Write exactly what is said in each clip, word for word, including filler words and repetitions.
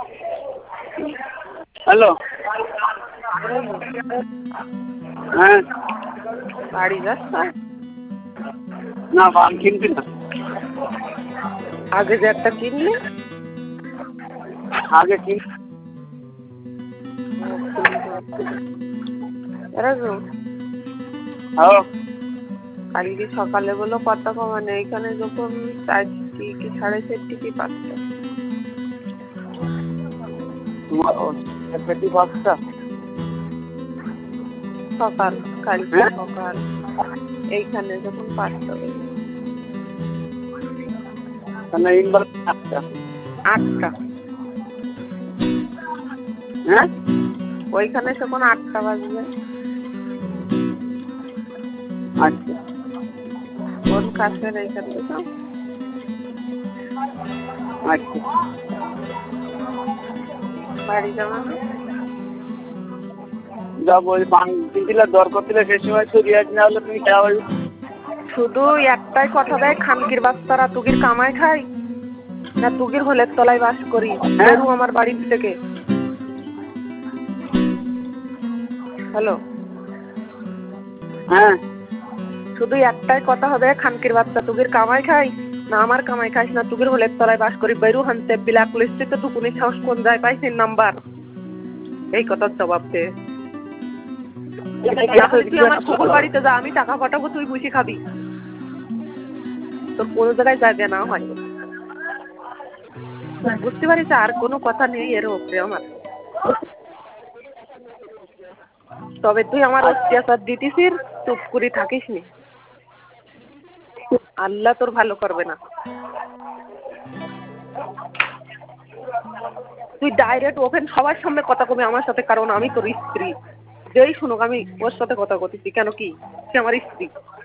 Hello, হ্যাঁ বাড়ি যাচ্ছ? না বান কিনবি না। আগে যে একটা কিনলি? আগে কিন। কালকে সকালে বলো কত কমানে, এইখানে যখন চারটি কি সাড়ে চারটি কি পাঁচটা তোমার পেটি পাঁচটা সকাল, কালকে সকাল এইখানে যখন পাঁচটা আটটা আটটা হ্যাঁ ওইখানে তখন আটটা বাজবে। আচ্ছা কোন কাছের এইখান থেকে? আচ্ছা বাড়ি যাবো না? যাবো, ওই পান কিনছিলে দর করছিলে সেই সময় তো রিয়াজ না হলে তুমি খেয়া পারবে। শুধু একটাই কথা দেয়, খানকির বাচ্চারা তুগির কামাই খাই না তুগির হলের তলায় বাস করি, বেরু আমার বাড়ির থেকে। হ্যালো, হ্যাঁ শুধু একটাই কথা হবে, খানকির বাচ্চা তুগির কামাই খাই না আমার কামাই খাইস না তুগির হলের তলায় বাস করি, বেরু হানতে ব্ল্যাক লিস্টে টুকুনি সাহস কোন যায় পাইছি নাম্বার। এই কথার জবাব দে। তুই আমার শ্বশুর বাড়িতে যা, আমি টাকা পাঠাবো, তুই বুঝি খাবি, তোর কোনো জায়গায় যাবে না হয়। বুঝতে পারিস আর কোনো কথা নেই এর উপরে আমার। তবে তুই আমার অত্যাচার দিতিসির, চুপ করে থাকিস নি, আল্লাহ তোর ভালো করবে না। তুই ডাইরেক্ট ওপেন সবার সামনে কথা কবি আমার সাথে, কারণ আমি তোর স্ত্রী। যেই শুনুক আমি ওর সাথে কথা বলতেছি, কেন কি সে আমার স্ত্রী।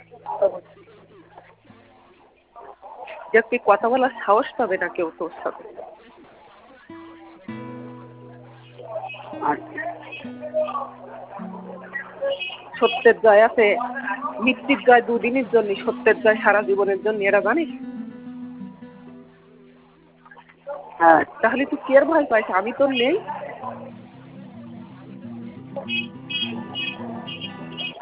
যে তুই কথা বলার সাহস পাবে না কেউ তোর সাথে। সত্যের জয় আছে, মিথ্যের জয় দুদিনের জন্য, সত্যের জয় সারা জীবনের জন্য, এরা জানিস? হ্যাঁ তাহলে তুই কি এর ভয় পাইস? আমি তোর নেই?